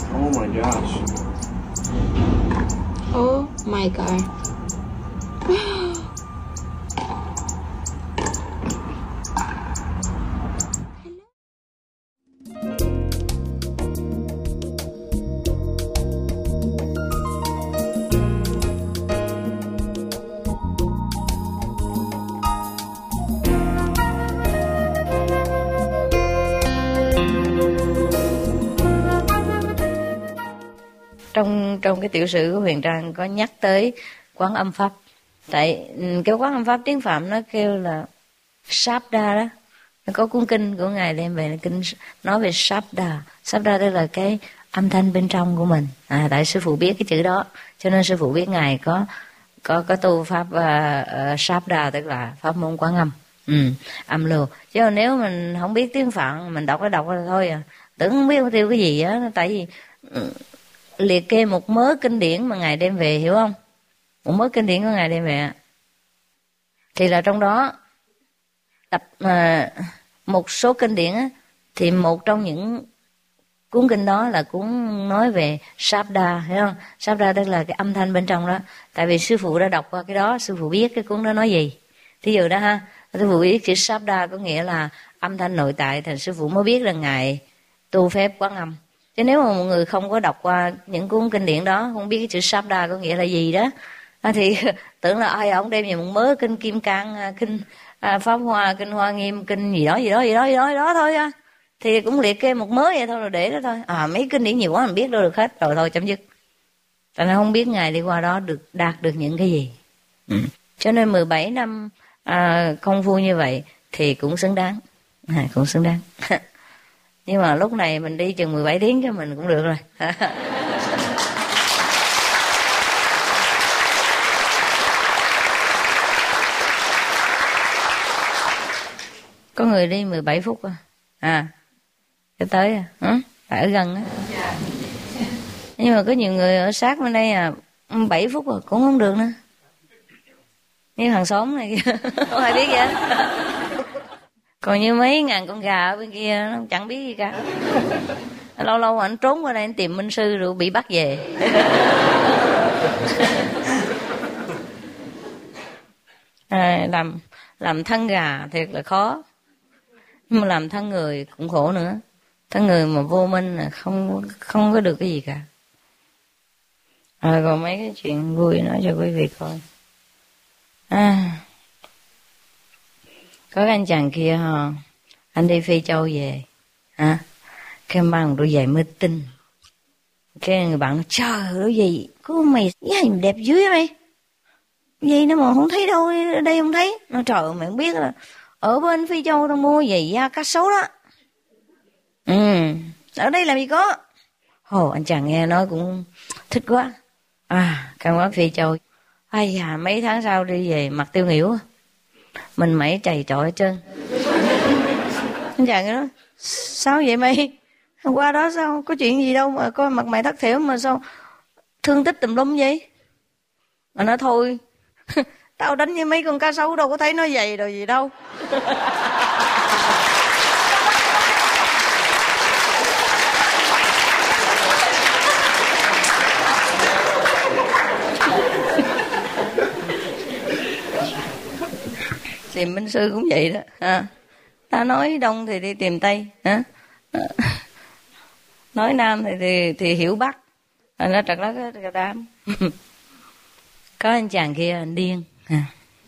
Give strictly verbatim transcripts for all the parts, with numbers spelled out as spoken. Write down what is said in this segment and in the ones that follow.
Oh my gosh. Oh my god. Trong trong cái tiểu sử của Huyền Trang có nhắc tới quán âm pháp. Tại cái quán âm pháp tiếng Phạm nó kêu là Sabda đó. Nó có cuốn kinh của Ngài đem về là kinh nói về Sabda. Sabda tức là cái âm thanh bên trong của mình. À, tại sư phụ biết cái chữ đó, cho nên sư phụ biết Ngài có có có tu pháp uh, uh, Sabda tức là pháp môn quán âm. Ừ, âm lưu. Chứ nếu mình không biết tiếng Phạn, mình đọc nó đọc là thôi à. Tưởng không biết tiêu cái gì á, tại vì uh, liệt kê một mớ kinh điển mà Ngài đem về, hiểu không? Một mớ kinh điển của Ngài đem về thì là trong đó tập à, một số kinh điển á, thì một trong những cuốn kinh đó là cuốn nói về Sabda, hiểu không? Sabda tức là cái âm thanh bên trong đó. Tại vì sư phụ đã đọc qua cái đó, sư phụ biết cái cuốn đó nói gì. Thí dụ đó ha, sư phụ biết chữ Sabda có nghĩa là âm thanh nội tại, thành sư phụ mới biết là Ngài tu phép quán âm. Chứ nếu mà một người không có đọc qua những cuốn kinh điển đó, không biết cái chữ Sabda có nghĩa là gì đó, à, thì tưởng là ai ông đem về một mớ kinh Kim Cang, kinh à, Pháp Hoa, kinh Hoa Nghiêm, kinh gì đó gì đó gì đó gì đó, gì đó thôi á, thì cũng liệt kê một mớ vậy thôi rồi để đó thôi. À, mấy kinh điển nhiều quá mình biết đâu được hết, rồi thôi chấm dứt. Tại nên không biết Ngài đi qua đó được đạt được những cái gì. Ừ. Cho nên mười bảy năm à, công phu như vậy thì cũng xứng đáng, à, cũng xứng đáng. Nhưng mà lúc này mình đi chừng mười bảy tiếng cho mình cũng được rồi. Có người đi mười bảy phút à, à cho tới à, ừ? Phải ở gần á. Nhưng mà có nhiều người ở sát bên đây à, bảy phút rồi cũng không được nữa. Như hàng xóm này kia, không ai biết vậy. Còn như mấy ngàn con gà ở bên kia nó chẳng biết gì cả. Lâu lâu anh trốn qua đây anh tìm minh sư rồi bị bắt về. À, làm làm thân gà thiệt là khó, nhưng mà làm thân người cũng khổ nữa. Thân người mà vô minh là không không có được cái gì cả. À, còn mấy cái chuyện vui nói cho quý vị coi. À, có cái anh chàng kia hả, anh đi Phi Châu về hả, cái mang một đôi giày mới tinh. Cái người bạn nói trời ơi đôi giày có mày giày đẹp dưới mày, giày nó mà không thấy đâu, ở đây không thấy. Nó trời ơi mày không biết là ở bên Phi Châu tao mua giày da cá sấu đó. Ừ, ở đây làm gì có. Hồ anh chàng nghe nói cũng thích quá. À, căn quán Phi Châu. Ai da, mấy tháng sau đi về mặt tiêu nghỉu, mình mẩy chày trọi hết trơn. Anh chàng nói sao vậy mày, hôm qua đó sao có chuyện gì đâu mà coi mặt mày thất thểu mà sao thương tích tùm lum vậy. Mà nói thôi tao đánh với mấy con cá sấu đâu có thấy nó dày rồi gì đâu. Tìm minh sư cũng vậy đó à. Ta nói đông thì đi tìm tây à. Nói nam thì thì, thì hiểu bắc à, nó trật lất cái đám. Có anh chàng kia anh điên à.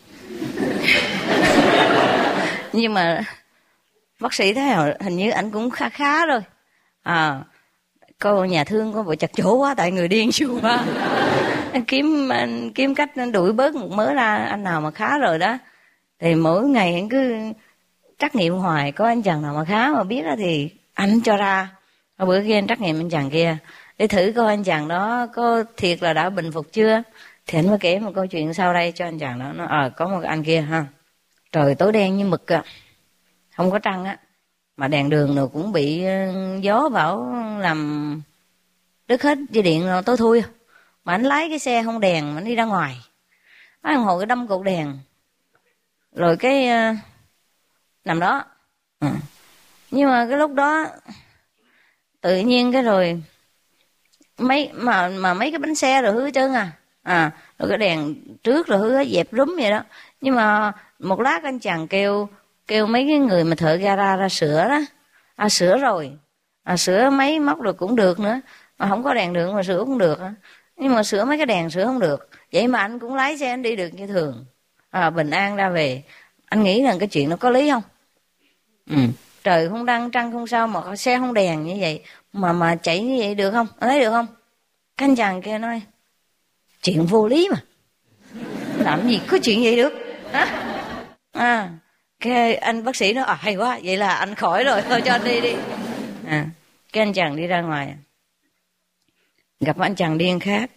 Nhưng mà bác sĩ thấy hình như anh cũng khá khá rồi à. Cô nhà thương có bộ chặt chỗ quá tại người điên chịu quá. Anh kiếm anh kiếm cách anh đuổi bớt một mớ ra, anh nào mà khá rồi đó thì mỗi ngày anh cứ trắc nghiệm hoài, có anh chàng nào mà khá mà biết đó thì anh cho ra. Ở bữa kia anh trắc nghiệm anh chàng kia để thử coi anh chàng đó có thiệt là đã bình phục chưa, thì anh mới kể một câu chuyện sau đây cho anh chàng đó. Nó ờ à, có một anh kia ha, trời tối đen như mực à, không có trăng á, mà đèn đường rồi cũng bị gió bão làm đứt hết dây điện rồi tối thui. Mà anh lái cái xe không đèn mà anh đi ra ngoài, anh hồi cái đâm cột đèn rồi cái uh, nằm đó ừ. Nhưng mà cái lúc đó tự nhiên cái rồi mấy mà mà mấy cái bánh xe rồi hư hết trơn à. À, rồi cái đèn trước rồi hư hết, dẹp rúm vậy đó. Nhưng mà một lát anh chàng kêu kêu mấy cái người mà thợ gara ra sửa đó. À, sửa rồi. À, sửa máy móc rồi cũng được nữa. Mà không có đèn đường mà sửa cũng được. Nhưng mà sửa mấy cái đèn sửa không được. Vậy mà anh cũng lái xe anh đi được như thường. À, bình an ra về. Anh nghĩ rằng cái chuyện nó có lý không? Ừ. Trời không đăng trăng không sao mà xe không đèn như vậy mà mà chạy như vậy được không? Anh thấy được không? Cái anh chàng kia nói chuyện vô lý mà, làm gì có chuyện vậy được hả? À, cái anh bác sĩ nói à, hay quá, vậy là anh khỏi rồi, thôi cho anh đi đi. À, cái anh chàng đi ra ngoài gặp anh chàng điên khác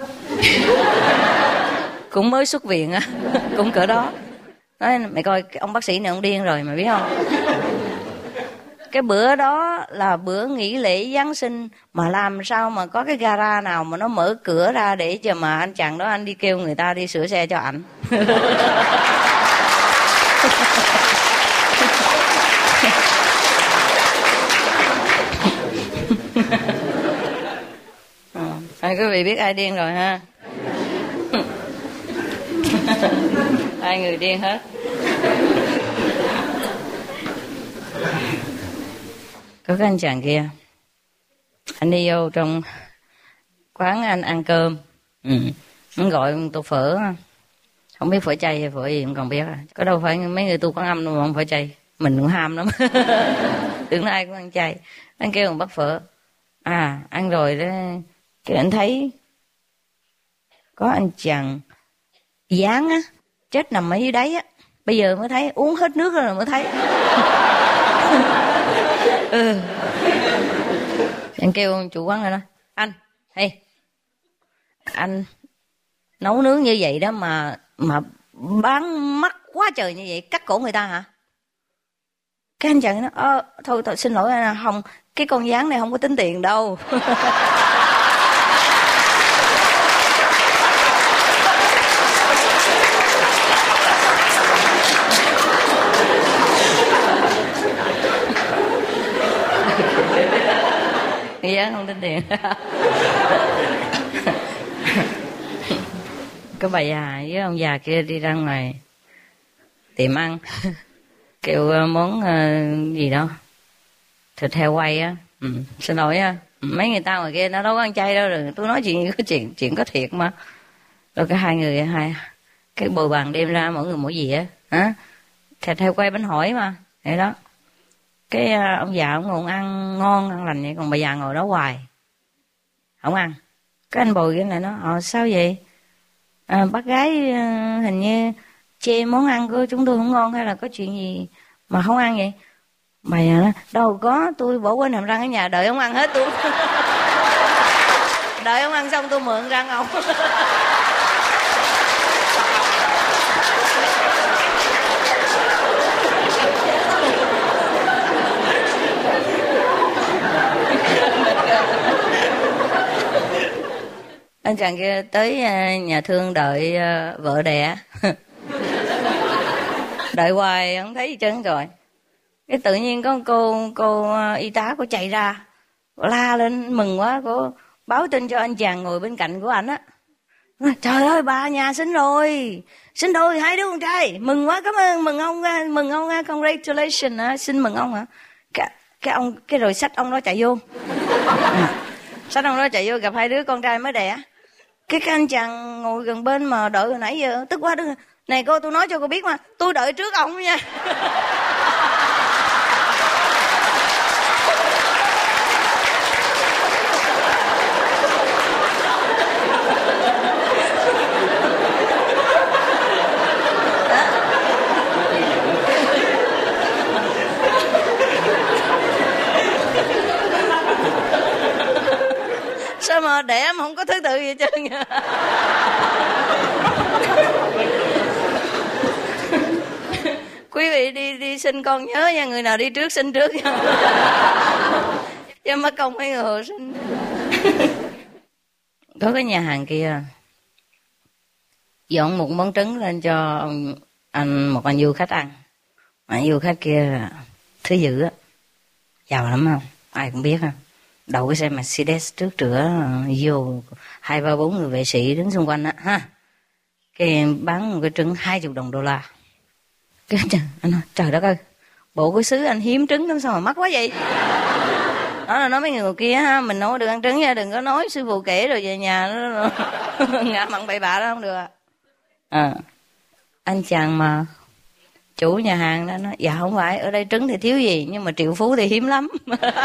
cũng mới xuất viện á, cũng cỡ đó. Nói mày coi ông bác sĩ này ông điên rồi mày biết không? Cái bữa đó là bữa nghỉ lễ Giáng sinh mà làm sao mà có cái gara nào mà nó mở cửa ra để cho mà anh chàng đó anh đi kêu người ta đi sửa xe cho ảnh. À, quý vị biết ai điên rồi ha? Hai người điên hết. Có cái anh chàng kia, anh đi vô trong quán anh ăn cơm, ừ. Anh gọi một tô phở, không biết phở chay hay phở gì không còn biết. Có đâu phải mấy người tu quán âm đâu mà không phở chay, mình cũng ham lắm. Tưởng là ai cũng ăn chay. Anh kêu một bát phở, à ăn rồi đó, cái anh thấy có anh chàng dán á, chết nằm ở dưới đáy á, bây giờ mới thấy, uống hết nước rồi mới thấy. Ừ. Anh kêu chủ quán này nói, anh, hey, anh nấu nướng như vậy đó mà mà bán mắc quá trời như vậy, cắt cổ người ta hả? Cái anh chàng nói, ơ, thôi, thôi xin lỗi anh, không, cái con gián này không có tính tiền đâu. Dạ không tính tiền. Có bà già với ông già kia đi ra ngoài tiệm ăn, kêu món uh, gì đó thịt heo quay á. Ừ, xin lỗi á, mấy người ta ngoài kia nó đâu có ăn chay đâu, rồi tôi nói chuyện có chuyện chuyện có thiệt mà. Rồi cái hai người hai cái bồi bàn đem ra mỗi người mỗi gì á, hả? Thịt heo quay bánh hỏi mà, vậy đó. Cái uh, ông già ông ngồi ăn ngon ăn lành vậy, còn bà già ngồi đó hoài không ăn. Cái anh bồi cái này nó, ờ sao vậy? À, bác gái uh, hình như chê món ăn của chúng tôi không ngon hay là có chuyện gì mà không ăn vậy? Bà già nói, đâu có, tôi bỏ quên hàm răng ở nhà, đợi ông ăn hết tôi. Đợi ông ăn xong tôi mượn răng ông. Anh chàng kia tới nhà thương đợi vợ đẻ. Đợi hoài không thấy gì trơn rồi. Cái tự nhiên có cô cô y tá cô chạy ra, cô la lên mừng quá, cô báo tin cho anh chàng ngồi bên cạnh của anh á. Trời ơi, bà nhà sinh rồi, sinh đôi hai đứa con trai, mừng quá, cảm ơn, mừng ông, mừng ông, congratulations, à, xin mừng ông hả? Cái, cái ông cái rồi xách ông đó chạy vô. Xách ông đó chạy vô gặp hai đứa con trai mới đẻ. Cái, cái anh chàng ngồi gần bên mà đợi hồi nãy giờ tức quá, đứng này cô, tôi nói cho cô biết mà, tôi đợi trước ông nha. Sao mà đẻ mà không có thứ tự gì hết trơn vậy? Quý vị đi đi sinh con nhớ nha, người nào đi trước sinh trước nha. Chứ mất công mấy người hồ sinh. Có cái nhà hàng kia dọn một món trứng lên cho ông, anh một anh du khách ăn. Anh du khách kia thứ dữ á, giàu lắm không? Ai cũng biết ha. đậu cái xe Mercedes trước cửa, vô hai ba bốn người vệ sĩ đứng xung quanh á ha, cái bán một cái trứng hai chục đồng đô la. Cái anh nói trời đất ơi, bộ cái xứ anh hiếm trứng lắm sao mà mắc quá vậy. Đó là nói mấy người kia ha, mình nói được ăn trứng nha, đừng có nói sư phụ kể rồi về nhà nó ngã mặn bậy bạ đó không được. À, anh chàng mà chủ nhà hàng đó nói dạ không phải, ở đây trứng thì thiếu gì nhưng mà triệu phú thì hiếm lắm.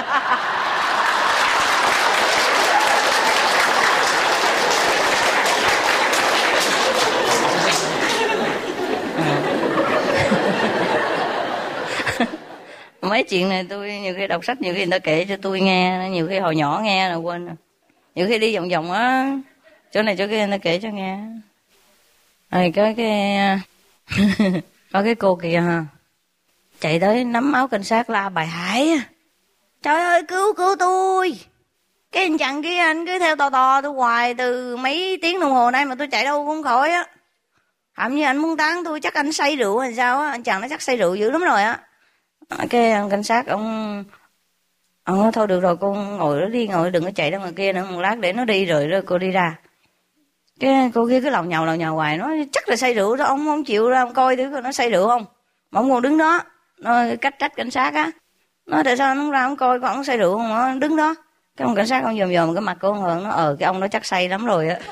Mấy chuyện này tôi nhiều khi đọc sách, nhiều khi người ta kể cho tôi nghe, nhiều khi hồi nhỏ nghe là quên rồi. Nhiều khi đi vòng vòng á, chỗ này chỗ kia người ta kể cho nghe. Rồi có cái có cái cô kia ha, chạy tới nắm áo cảnh sát la bài hải. Trời ơi cứu cứu tôi. Cái anh chàng kia anh cứ theo tò tò tôi hoài từ mấy tiếng đồng hồ nay mà tôi chạy đâu cũng khỏi á. Hẳn như anh muốn tán tôi, chắc anh say rượu hay sao á, anh chàng nó chắc say rượu dữ lắm rồi á. Cái anh cảnh sát ông ông nói thôi được rồi cô ngồi đó đi, ngồi đừng có chạy ra ngoài kia nữa, một lát để nó đi rồi rồi cô đi ra. Cái cô kia cứ lầu nhầu lầu nhầu hoài, nói chắc là say rượu đó, ông không chịu ra ông coi thử coi nó say rượu không. Mà ông còn đứng đó, nó cách trách cảnh sát á, nói tại sao anh không ra ông coi có ông say rượu không, nó đứng đó. Cái ông cảnh sát ông dòm dòm cái mặt của ông Hường, nó ờ cái ông đó chắc say lắm rồi á.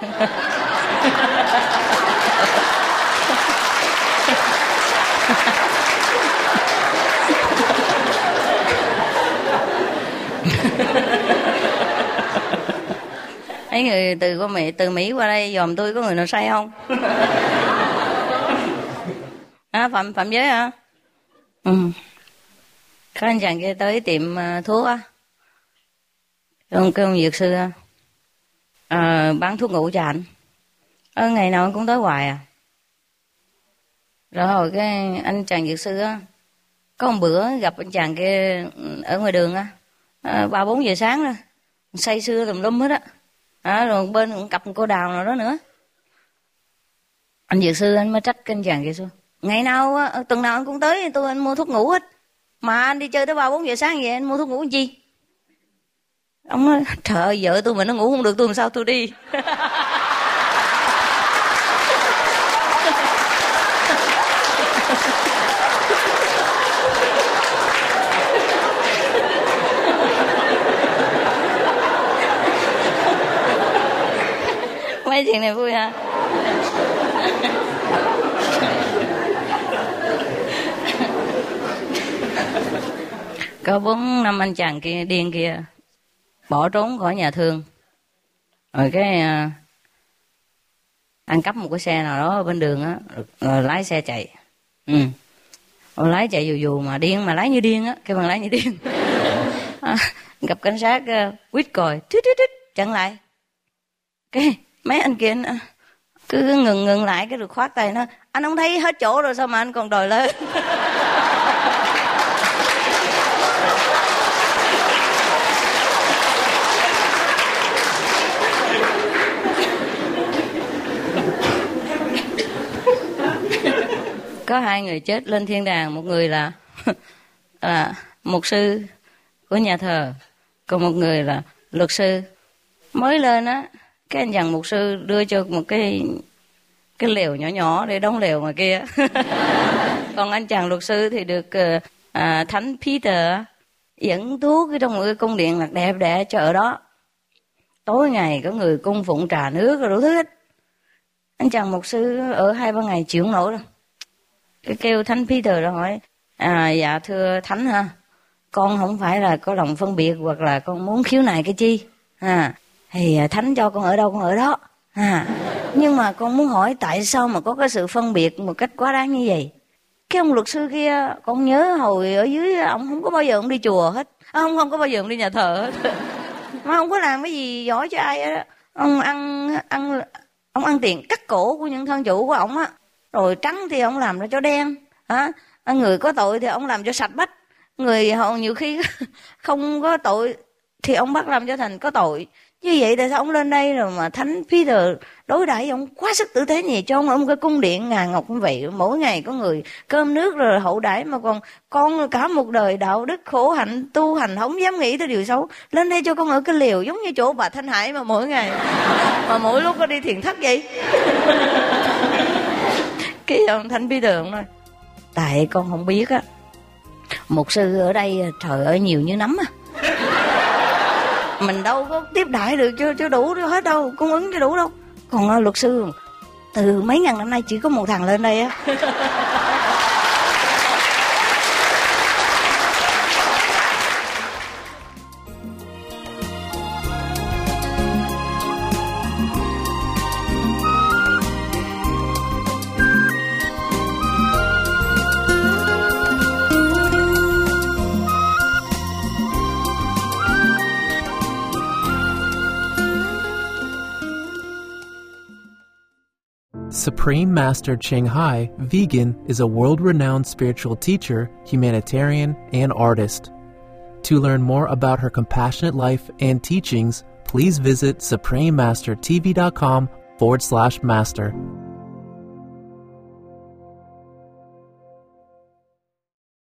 Mấy người từ qua Mỹ, từ Mỹ qua đây dòm tôi có người nào say không? À, phạm phạm giới hả? Ừ. Có anh chàng kia tới tiệm uh, thuốc á, ông kêu ông dược sư á, à, bán thuốc ngủ cho anh. Ờ, ngày nào cũng tới hoài à. Rồi hồi cái anh chàng dược sư á, có một bữa gặp anh chàng kia ở ngoài đường á, à, ba bốn giờ sáng rồi, say sưa tùm lum hết á. À, rồi bên cũng cặp cô đào nào đó nữa. Anh dược sư anh mới trách cái anh chàng kia xuống, ngày nào tuần nào anh cũng tới tôi anh mua thuốc ngủ hết, mà anh đi chơi tới ba bốn giờ sáng vậy anh mua thuốc ngủ làm chi? Ông nói trời ơi vợ tôi mà nó ngủ không được tôi làm sao tôi đi. Mấy chuyện này vui ha. Có bốn năm anh chàng kia điên kia bỏ trốn khỏi nhà thương, rồi cái uh, ăn cắp một cái xe nào đó ở bên đường á, rồi lái xe chạy. Ừ. Rồi lái chạy dù dù mà điên, mà lái như điên á, cái bằng lái như điên. À, gặp cảnh sát uh, quýt còi tít tít tít chặn lại. Cái mấy anh kia anh, cứ ngừng ngừng lại cái được khoát tay nó, anh không thấy hết chỗ rồi sao mà anh còn đòi lên. Có hai người chết lên thiên đàng, một người là là mục sư của nhà thờ, còn một người là luật sư. Mới lên á, cái anh chàng mục sư đưa cho một cái cái lều nhỏ nhỏ để đóng lều ngoài kia. Còn anh chàng luật sư thì được à, thánh Peter dẫn thuốc trong một cái cung điện lạc đẹp đẽ cho ở đó. Tối ngày có người cung phụng trà nước rồi đủ thứ hết. Anh chàng mục sư ở hai ba ngày chịu không nổi đâu. Cái kêu thánh Peter rồi hỏi, à dạ thưa thánh ha, con không phải là có lòng phân biệt hoặc là con muốn khiếu nại cái chi, à thì thánh cho con ở đâu con ở đó, à nhưng mà con muốn hỏi tại sao mà có cái sự phân biệt một cách quá đáng như vậy. Cái ông luật sư kia, con nhớ hồi ở dưới ông không có bao giờ ông đi chùa hết, à, ông không có bao giờ ông đi nhà thờ hết, mà không có làm cái gì giỏi cho ai hết. Ông ăn ăn ông ăn tiền cắt cổ của những thân chủ của ông á, rồi trắng thì ông làm ra cho đen, hả? Người có tội thì ông làm cho sạch bách, người họ nhiều khi không có tội thì ông bắt làm cho thành có tội. Như vậy tại sao ông lên đây rồi mà Thánh Peter đối đãi ông quá sức tử tế nhỉ, cho ông ở một cái cung điện ngà ngọc như vậy, mỗi ngày có người cơm nước rồi hậu đãi, mà còn con cả một đời đạo đức khổ hạnh tu hành không dám nghĩ tới điều xấu, lên đây cho con ở cái liều giống như chỗ bà Thanh Hải mà mỗi ngày mà mỗi lúc có đi thiền thất vậy. Cái ông Thánh Peter ông nói tại con không biết á, mục sư ở đây trời ơi nhiều như nấm á, mình đâu có tiếp đại được cho cho đủ hết đâu, cung ứng cho đủ đâu. Còn uh, luật sư từ mấy ngàn năm nay chỉ có một thằng lên đây á. Supreme Master Ching Hai, vegan, is a world-renowned spiritual teacher, humanitarian, and artist. To learn more about her compassionate life and teachings, please visit suprememastertv.com forward slash master.